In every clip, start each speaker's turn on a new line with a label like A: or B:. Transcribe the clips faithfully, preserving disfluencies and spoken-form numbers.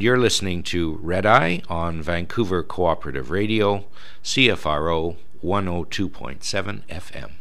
A: You're listening to Red Eye on Vancouver Cooperative Radio, C F R O one oh two point seven F M.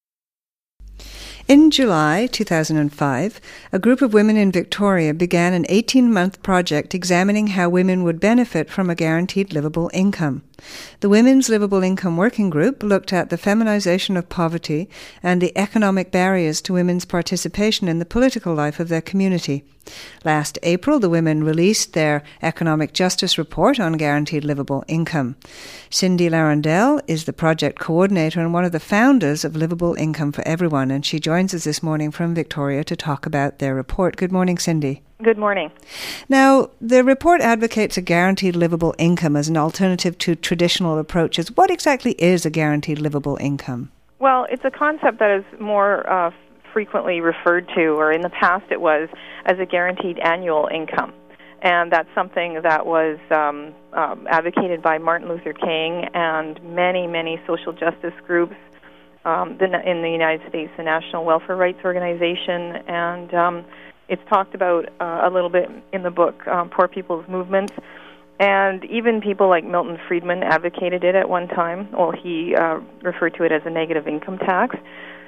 B: In July two thousand five, a group of women in Victoria began an eighteen-month project examining how women would benefit from a guaranteed livable income. The Women's Livable Income Working Group looked at the feminization of poverty and the economic barriers to women's participation in the political life of their community. Last April, the women released their Economic Justice Report on Guaranteed Livable Income. Cindy Larendell is the project coordinator and one of the founders of Livable Income for Everyone, and she joins us this morning from Victoria to talk about their report. Good morning, Cindy.
C: Good morning.
B: Now, the report advocates a guaranteed livable income as an alternative to traditional approaches. What exactly is a guaranteed livable income?
C: Well, it's a concept that is more uh, frequently referred to, or in the past it was, as a guaranteed annual income. And that's something that was um, um, advocated by Martin Luther King and many, many social justice groups um, in the United States, the National Welfare Rights Organization, and um, it's talked about uh, a little bit in the book, um, Poor People's Movement. And even people like Milton Friedman advocated it at one time. Well, he uh, referred to it as a negative income tax.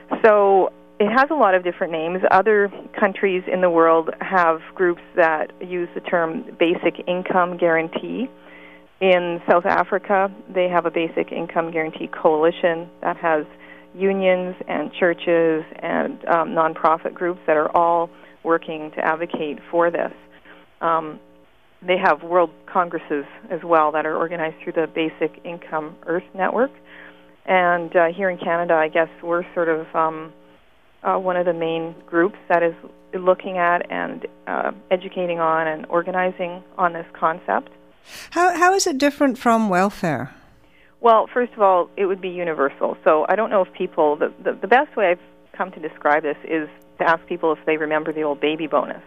C: So it has a lot of different names. Other countries in the world have groups that use the term basic income guarantee. In South Africa, they have a basic income guarantee coalition that has unions and churches and um, nonprofit groups that are all working to advocate for this. Um, they have world congresses as well that are organized through the Basic Income Earth Network. And uh, here in Canada, I guess we're sort of um, uh, one of the main groups that is looking at and uh, educating on and organizing on this concept.
B: How How is it different from welfare?
C: Well, first of all, it would be universal. So I don't know if people, the, the, the best way I've come to describe this is to ask people if they remember the old baby bonus,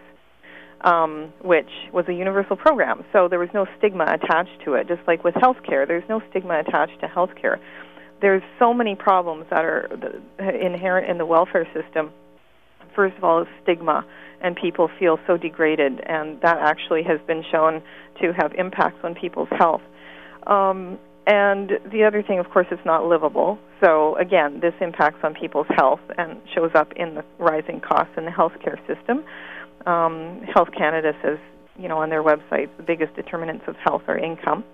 C: um, which was a universal program. So there was no stigma attached to it, just like with health care. There's no stigma attached to health care. There's so many problems that are inherent in the welfare system. First of all, is stigma, and people feel so degraded, and that actually has been shown to have impacts on people's health. Um, And the other thing, of course, it's not livable. So, again, this impacts on people's health and shows up in the rising costs in the healthcare system. Um, Health Canada says, you know, on their website, the biggest determinants of health are income.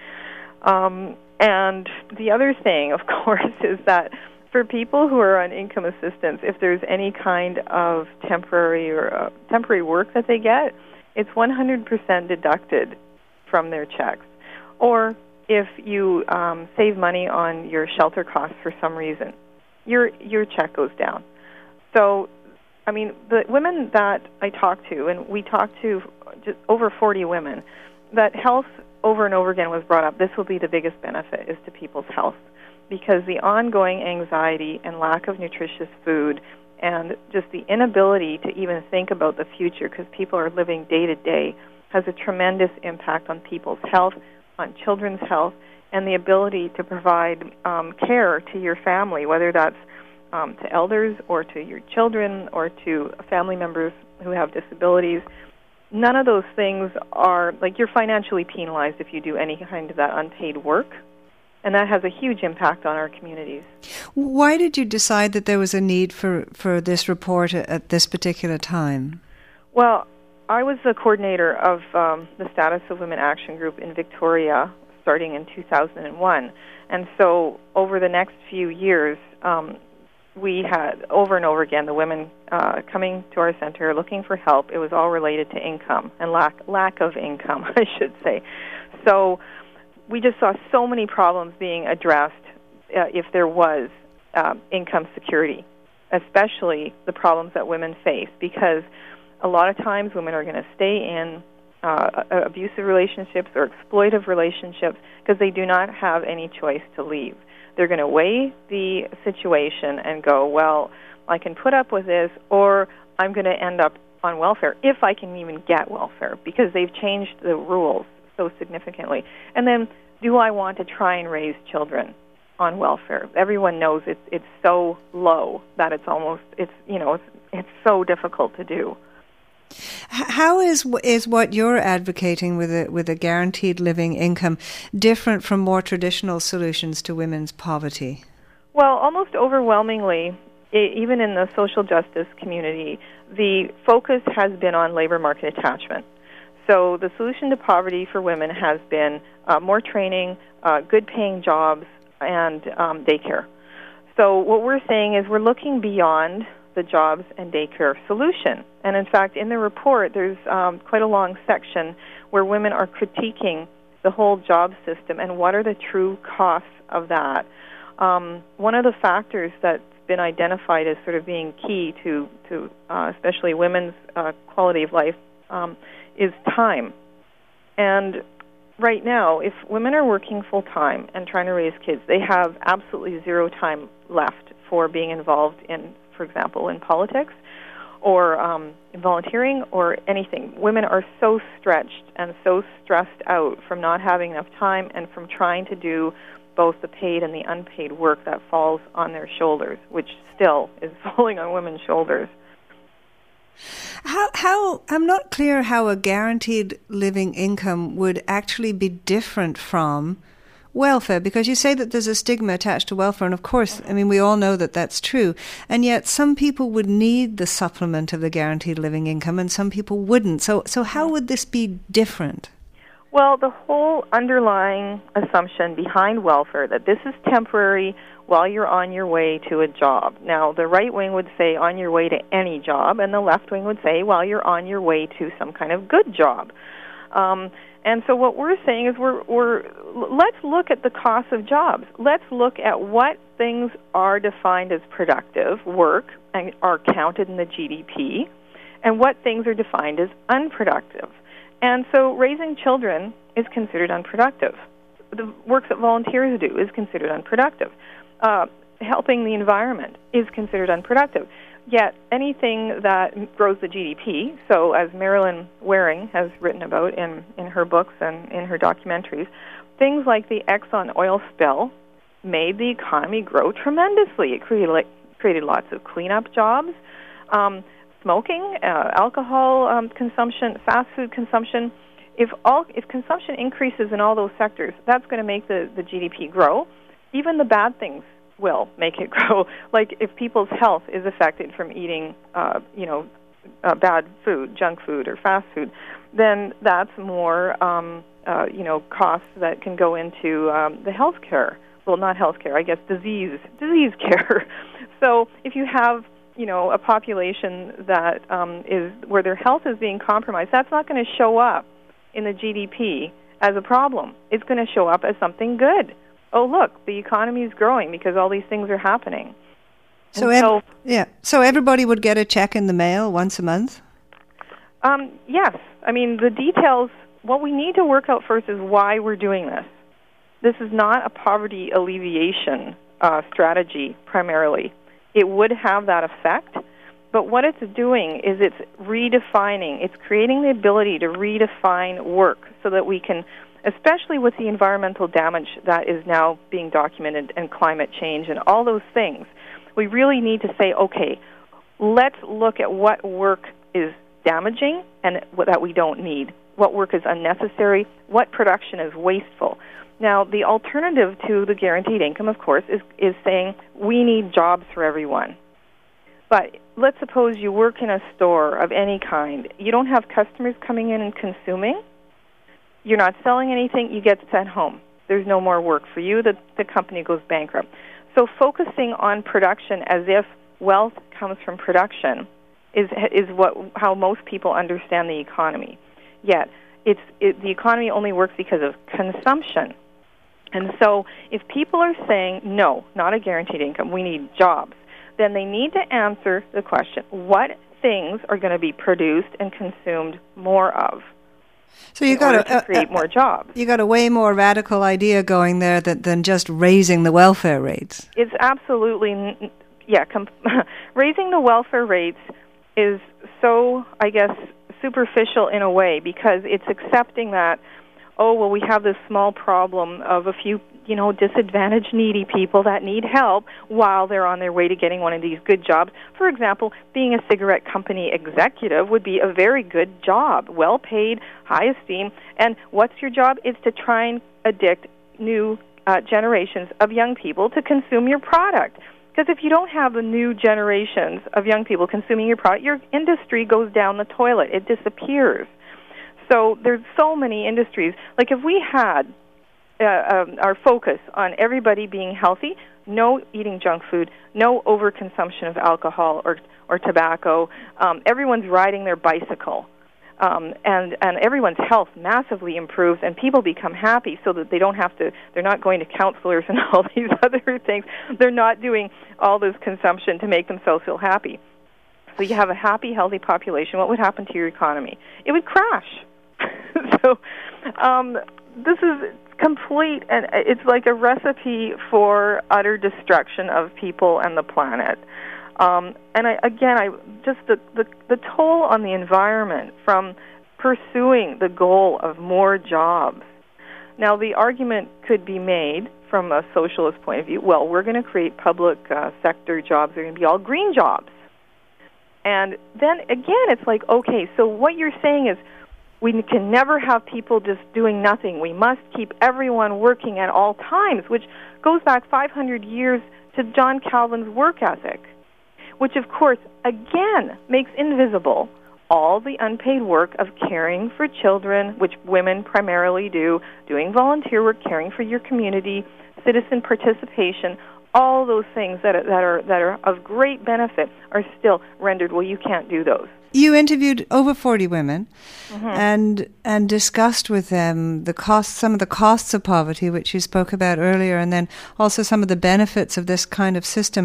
C: Um, and the other thing, of course, is that for people who are on income assistance, if there's any kind of temporary or uh, temporary work that they get, it's one hundred percent deducted from their checks. Or if you um, save money on your shelter costs for some reason, your your check goes down. So, I mean, the women that I talk to, and we talked to just over forty women, that health over and over again was brought up. This will be the biggest benefit, is to people's health, because the ongoing anxiety and lack of nutritious food and just the inability to even think about the future, because people are living day to day, has a tremendous impact on people's health, on children's health, and the ability to provide um, care to your family, whether that's um, to elders or to your children or to family members who have disabilities. None of those things are, like, you're financially penalized if you do any kind of that unpaid work, and that has a huge impact on our communities.
B: Why did you decide that there was a need for, for this report at this particular time?
C: Well, I was the coordinator of um, the Status of Women Action Group in Victoria starting in two thousand one. And so over the next few years, um, we had over and over again the women uh, coming to our center looking for help. It was all related to income and lack, lack of income, I should say. So we just saw so many problems being addressed uh, if there was uh, income security, especially the problems that women face, because a lot of times women are going to stay in uh, abusive relationships or exploitive relationships because they do not have any choice to leave. They're going to weigh the situation and go, well, I can put up with this, or I'm going to end up on welfare, if I can even get welfare, because they've changed the rules so significantly. And then, do I want to try and raise children on welfare? Everyone knows it's it's so low that it's almost, it's, you know, it's, it's so difficult to do.
B: How is is what you're advocating with a with a guaranteed living income different from more traditional solutions to women's poverty?
C: Well, almost overwhelmingly, even in the social justice community, the focus has been on labor market attachment. So the solution to poverty for women has been uh, more training, uh, good-paying jobs, and um, daycare. So what we're saying is we're looking beyond the jobs and daycare solution. And in fact, in the report, there's um, quite a long section where women are critiquing the whole job system and what are the true costs of that. Um, one of the factors that's been identified as sort of being key to, to uh, especially women's uh, quality of life um, is time. And right now, if women are working full-time and trying to raise kids, they have absolutely zero time left for being involved in, for example, in politics or um, in volunteering or anything. Women are so stretched and so stressed out from not having enough time and from trying to do both the paid and the unpaid work that falls on their shoulders, which still is falling on women's shoulders.
B: How, how, I'm not clear how a guaranteed living income would actually be different from welfare, because you say that there's a stigma attached to welfare, and of course, I mean, we all know that that's true, and yet some people would need the supplement of the guaranteed living income and some people wouldn't. So, so how would this be different?
C: Well, the whole underlying assumption behind welfare, that this is temporary while you're on your way to a job. Now, the right wing would say on your way to any job, and the left wing would say while you're on your way to some kind of good job. Um, and so what we're saying is we're, we're let's look at the cost of jobs. Let's look at what things are defined as productive work and are counted in the G D P, and what things are defined as unproductive. And so raising children is considered unproductive. The work that volunteers do is considered unproductive. Uh, helping the environment is considered unproductive. Yet anything that grows the G D P, so as Marilyn Waring has written about in, in her books and in her documentaries, things like the Exxon oil spill made the economy grow tremendously. It created, like, created lots of cleanup jobs. Um, Smoking, uh, alcohol um, consumption, fast food consumption. If all if consumption increases in all those sectors, that's going to make the, the G D P grow. Even the bad things will make it grow. Like if people's health is affected from eating, uh, you know, uh, bad food, junk food, or fast food, then that's more, um, uh, you know, costs that can go into um, the health care. Well, not health care, I guess disease disease care. So if you have you know, a population that um, is where their health is being compromised, that's not going to show up in the G D P as a problem. It's going to show up as something good. Oh, look, the economy is growing because all these things are happening.
B: So, ev- so yeah, so everybody would get a check in the mail once a month?
C: Um, yes. I mean, the details, what we need to work out first is why we're doing this. This is not a poverty alleviation uh, strategy primarily. It would have that effect, but what it's doing is it's redefining, it's creating the ability to redefine work so that we can, especially with the environmental damage that is now being documented and climate change and all those things, we really need to say, okay, let's look at what work is damaging and what that we don't need, what work is unnecessary, what production is wasteful. Now, the alternative to the guaranteed income, of course, is, is saying we need jobs for everyone. But let's suppose you work in a store of any kind. You don't have customers coming in and consuming. You're not selling anything. You get sent home. There's no more work for you. The, the company goes bankrupt. So focusing on production as if wealth comes from production is is what how most people understand the economy. Yet it's it, the economy only works because of consumption. And so if people are saying, no, not a guaranteed income, we need jobs, then they need to answer the question, what things are going to be produced and consumed more of?
B: So you got
C: to create uh, more jobs.
B: You got a way more radical idea going there than, than just raising the welfare rates.
C: It's absolutely, yeah, com- raising the welfare rates is so, I guess, superficial in a way because it's accepting that, oh, well, we have this small problem of a few, you know, disadvantaged, needy people that need help while they're on their way to getting one of these good jobs. For example, being a cigarette company executive would be a very good job, well paid, high esteem. And what's your job? It's to try and addict new uh, generations of young people to consume your product. Because if you don't have the new generations of young people consuming your product, your industry goes down the toilet. It disappears. So there's so many industries. Like if we had uh, um, our focus on everybody being healthy, no eating junk food, no overconsumption of alcohol or or tobacco, um, everyone's riding their bicycle, um, and and everyone's health massively improves, and people become happy so that they don't have to. They're not going to counselors and all these other things. They're not doing all this consumption to make themselves feel happy. So you have a happy, healthy population. What would happen to your economy? It would crash. So um, this is complete, and it's like a recipe for utter destruction of people and the planet. Um, and I, again, I just the, the the toll on the environment from pursuing the goal of more jobs. Now, the argument could be made from a socialist point of view. Well, we're going to create public uh, sector jobs. They're going to be all green jobs. And then again, it's like, okay, so what you're saying is, we can never have people just doing nothing. We must keep everyone working at all times, which goes back five hundred years to John Calvin's work ethic, which, of course, again, makes invisible all the unpaid work of caring for children, which women primarily do, doing volunteer work, caring for your community, citizen participation. All those things that are, that are that are of great benefit are still rendered, well, you can't do those.
B: You interviewed over forty women,
C: mm-hmm.
B: and and discussed with them the costs, some of the costs of poverty, which you spoke about earlier, and then also some of the benefits of this kind of system.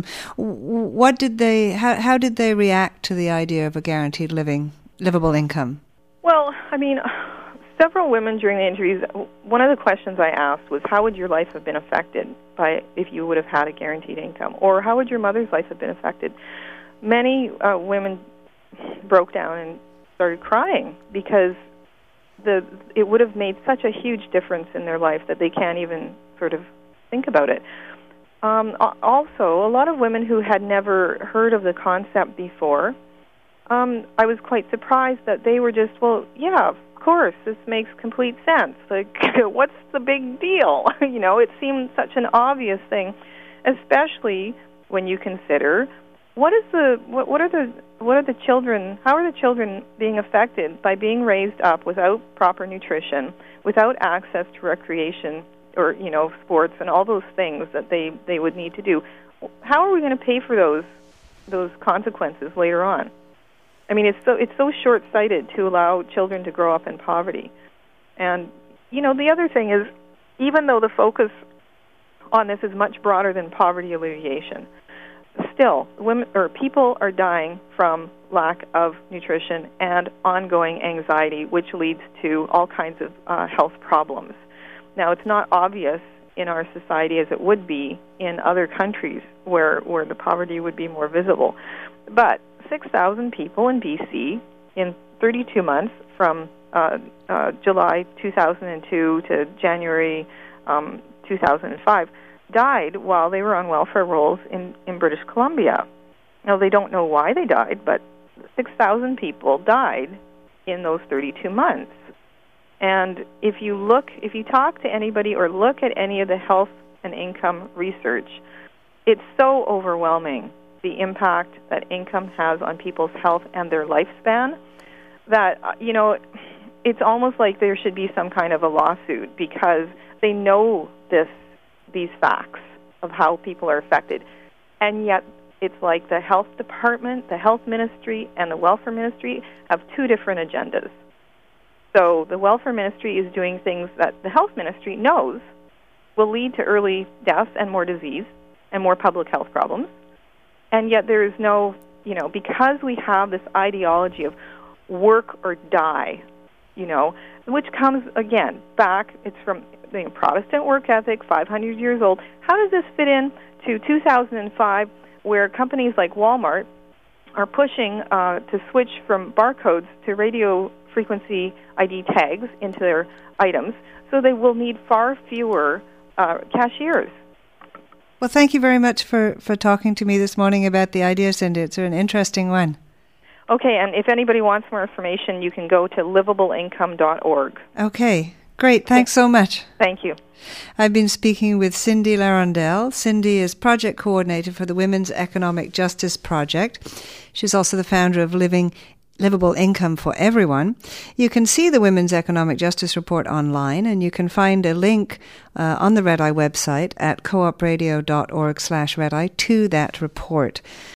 B: What did they? How, how did they react to the idea of a guaranteed living, livable income?
C: Well, I mean, several women during the interviews. One of the questions I asked was, "How would your life have been affected by if you would have had a guaranteed income, or how would your mother's life have been affected?" Many uh, women broke down and started crying because the it would have made such a huge difference in their life that they can't even sort of think about it. Um, also, a lot of women who had never heard of the concept before, um, I was quite surprised that they were just, well, yeah, of course, this makes complete sense. Like, what's the big deal? You know, it seemed such an obvious thing, especially when you consider what is the what, what are the what are the children? How are the children being affected by being raised up without proper nutrition, without access to recreation or you know sports and all those things that they, they would need to do? How are we going to pay for those those consequences later on? I mean, it's so it's so short-sighted to allow children to grow up in poverty. And you know, the other thing is, even though the focus on this is much broader than poverty alleviation, still, women or people are dying from lack of nutrition and ongoing anxiety, which leads to all kinds of uh, health problems. Now, it's not obvious in our society as it would be in other countries where where the poverty would be more visible. But six thousand people in B C in thirty-two months from uh, uh, July two thousand two to January um, two thousand five died while they were on welfare rolls in, in British Columbia. Now, they don't know why they died, but six thousand people died in those thirty-two months. And if you look, if you talk to anybody or look at any of the health and income research, it's so overwhelming, the impact that income has on people's health and their lifespan, that, you know, it's almost like there should be some kind of a lawsuit because they know this these facts of how people are affected. And yet it's like the health department, the health ministry, and the welfare ministry have two different agendas. So the welfare ministry is doing things that the health ministry knows will lead to early death and more disease and more public health problems. And yet there is no, you know, because we have this ideology of work or die, you know, which comes, again, back, it's from the Protestant work ethic, five hundred years old. How does this fit in to two thousand five, where companies like Walmart are pushing uh, to switch from barcodes to radio frequency I D tags into their items, so they will need far fewer uh, cashiers.
B: Well, thank you very much for, for talking to me this morning about the idea, Cindy. It's an interesting one.
C: Okay, and if anybody wants more information, you can go to livable income dot org.
B: Okay, great. Thanks so much.
C: Thank you.
B: I've been speaking with Cindy Larondel. Cindy is project coordinator for the Women's Economic Justice Project. She's also the founder of Living Livable Income for Everyone. You can see the Women's Economic Justice Report online, and you can find a link uh, on the Red Eye website at co op radio dot org slash red eye to that report.